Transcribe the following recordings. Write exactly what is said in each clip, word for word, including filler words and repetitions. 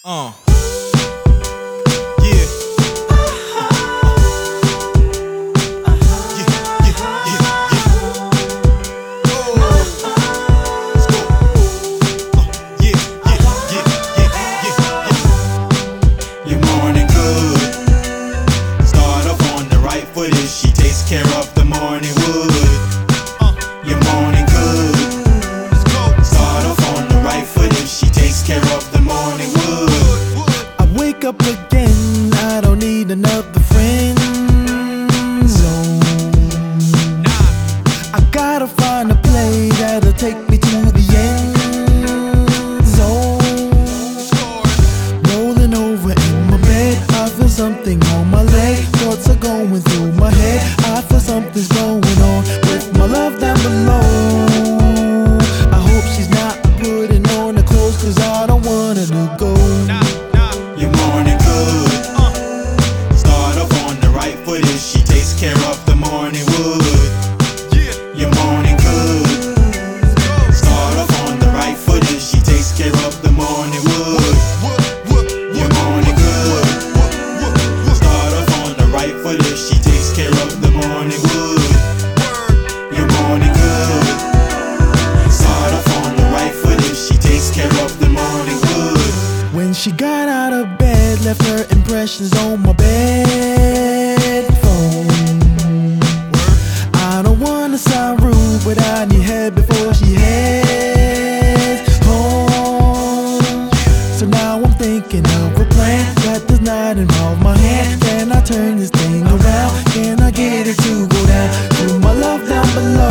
Uh. Yeah. She takes care of the morning wood. Uh, Your morning good. Let's go. Start off on the right foot if she takes care of the morning wood. I wake up again, I don't need another friend zone. Nah. I gotta find a play that'll take me to the end zone. Rolling over in my bed, I feel something on my leg. Thoughts are going through my head, I feel something's going on with my love down below. I hope she's not putting on her clothes, cause I don't want her to go. Your morning good. uh, Start off on the right foot if she takes care of the morning wood. Your morning good. Start off on the right foot if she takes care of the morning wood. Your morning good. Start off on the right foot if she takes care of the morning wood. Your morning good. Start off on the right foot if she takes care of the morning wood. When she got out of bed, left her impressions on my bed phone. I don't wanna sound rude, but I need head before she heads home. So now I'm thinking of a plan that does not involve my hand. Can I turn this thing around? Can I get it to go down to my love down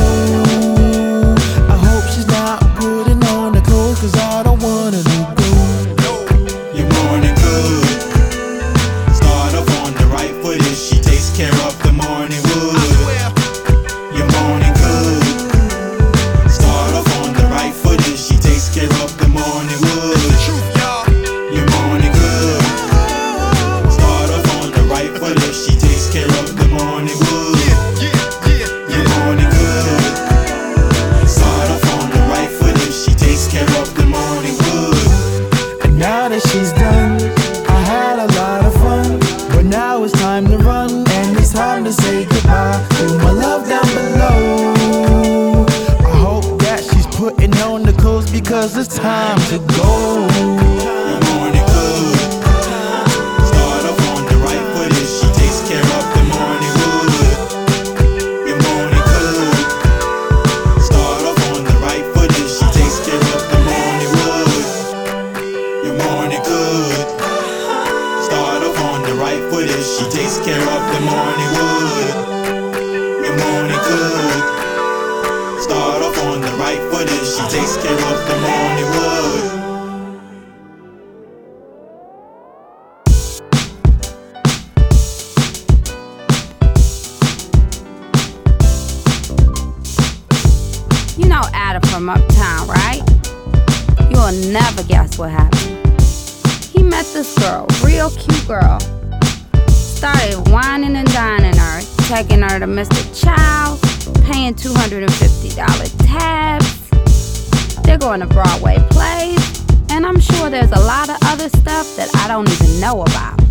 below? I hope she's not putting on her clothes, cause I don't want her to go. Your morning good. Start off on the right foot if she takes care of the morning wood. Your morning good. Start off on the right foot if she takes care of the morning wood. Your morning good. Start off on the right foot if she takes care of the morning wood. Your morning good. Start off on the right foot if she takes care of the morning wood. And now that she's done, I had a lot of fun, but now it's time to run, and it's time to say goodbye to my love down below. I hope that she's putting on the clothes, because it's time to go. Your morning good. Start off on the right foot if she takes care of the morning wood. Your morning good. Start off on the right foot if she takes care of the morning wood. Your morning good. Start off on the right foot if she takes care of the morning wood. Your morning good. Start off on the right foot if she takes care of the morning wood. You know Adam from Uptown, right? You'll never guess what happened. He met this girl, real cute girl. Started whining and dining her, taking her to Mister Child's, paying two hundred fifty dollars tabs. They're going to Broadway plays, and I'm sure there's a lot of other stuff that I don't even know about.